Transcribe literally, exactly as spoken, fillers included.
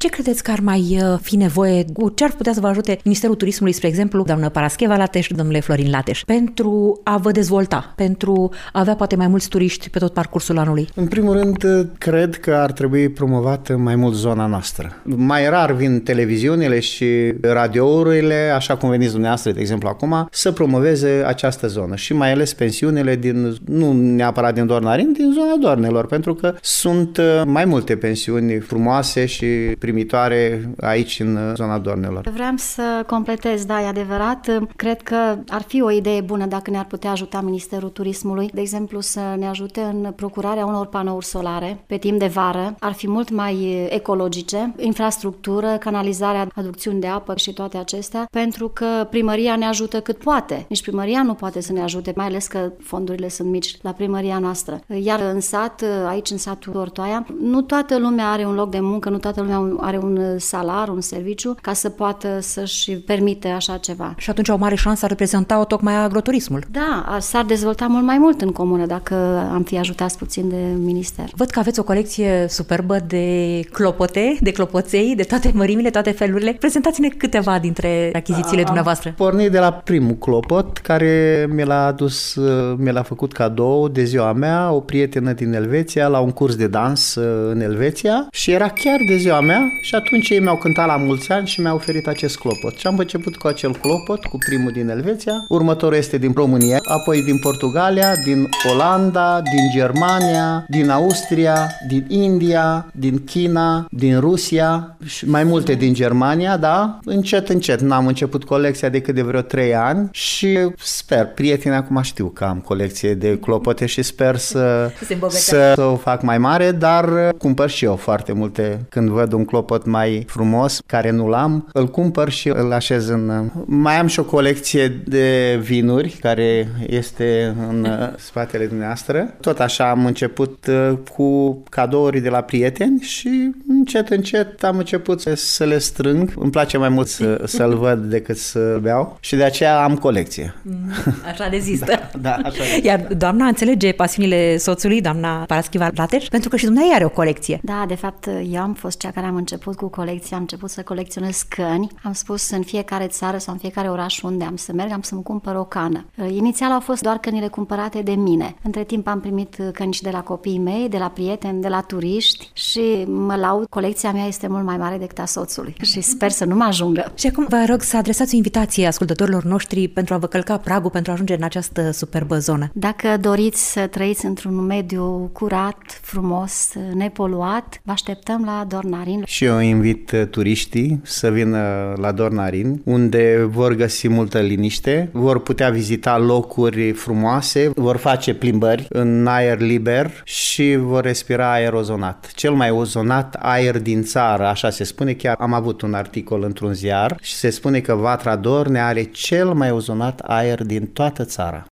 Ce credeți că ar mai fi nevoie, cu ce ar putea să vă ajute Ministerul Turismului, spre exemplu, doamnă Parascheva Lateș, domnule Florin Lateș, pentru a vă dezvolta, pentru a avea poate mai mulți turiști pe tot parcursul anului? În primul rând, cred că ar trebui promovată mai mult zona noastră. Mai rar vin televiziunile și radiourile, așa cum veniți dumneavoastră, de exemplu, acum, să promoveze această zonă și mai ales pensiunile din, nu neapărat din Dornarin, din zona Doarnelor, pentru că sunt mai multe pensiuni frumoase și primitoare aici în zona Doarnelor. Vreau să completez, da, e adevărat. Cred că ar fi o idee bună dacă ne-ar putea ajuta Ministerul Turismului, de exemplu, să ne ajute în procurarea unor panouri solare pe timp de vară. Ar fi mult mai ecologice, infrastructură, canalizarea, aducțiuni de apă și toate acestea, pentru că primăria ne ajută cât poate. Nici primăria nu poate să ne ajute, mai ales că fondurile sunt mici la primăria noastră. Iar în sat, aici în satul Ortoaia, nu toată lumea are un loc de muncă, nu toată lumea are un salar, un serviciu, ca să poată să-și permite așa ceva. Și atunci o mare șansă ar reprezenta tocmai agroturismul. Da, s-ar dezvolta mult mai mult în comună dacă am fi ajutați puțin de minister. Văd că aveți o colecție superbă de clopote, de clopoței, de toate mărimile, toate felurile. Prezentați-ne câteva dintre achizițiile am dumneavoastră. Pornit de la primul clopot, care mi l-a adus, mi l-a făcut cadou de ziua mea, o prietenă din Elveția, la un curs de dans în Elveția și era chiar de ziua mea și atunci ei mi-au cântat la mulți ani și mi-au oferit acest clopot. Și am început cu acel clopot, cu primul din Elveția, următorul este din România, apoi din Portugalia, din Olanda, din Germania, din Austria, din India, din China, din Rusia și mai multe din Germania, da? Încet, încet. N-am început colecția decât de vreo trei ani și sper, prietenii acum știu că am colecție de clopote și sper să, să, să o fac mai mare, dar cumpăr și eu foarte multe. Când văd un clopot mai frumos, care nu-l am, îl cumpăr și îl așez în... Mai am și o colecție de vinuri, care este în spatele dumneavoastră. Tot așa am început cu cadouri de la prieteni și încet, încet am început să le strâng. Îmi place mai mult să, să-l văd decât să beau și de aceea am colecție. Așa rezistă. Da, da, așa rezistă. Iar doamna înțelege pasiunile soțului, doamna Parascheva Lateș, pentru că și dumneavoastră are o colecție. Da, de fapt, eu am fost cea care am început cu colecția, am început să colecționez căni. Am spus în fiecare țară sau în fiecare oraș unde am să merg, am să-mi cumpăr o cană. Inițial au fost doar cănile cumpărate de mine. Între timp am primit căni și de la copiii mei, de la prieteni, de la turiști și mă laud, colecția mea este mult mai mare decât a soțului și sper să nu mă ajungă. Și acum vă rog să adresați o invitație ascultătorilor noștri pentru a vă călca pragul, pentru a ajunge în această superbă zonă. Dacă doriți să trăiți într-un mediu curat, frumos, nepoluat, vă așteptăm la Dornarin. Și eu invit turiștii să vină la Dornarin, unde vor găsi multă liniște, vor putea vizita locuri frumoase, vor face plimbări în aer liber și vor respira aer ozonat. Cel mai ozonat aer din țară, așa se spune, chiar am avut un articol într-un ziar și se spune că Vatra Dornei are cel mai ozonat aer din toată țara.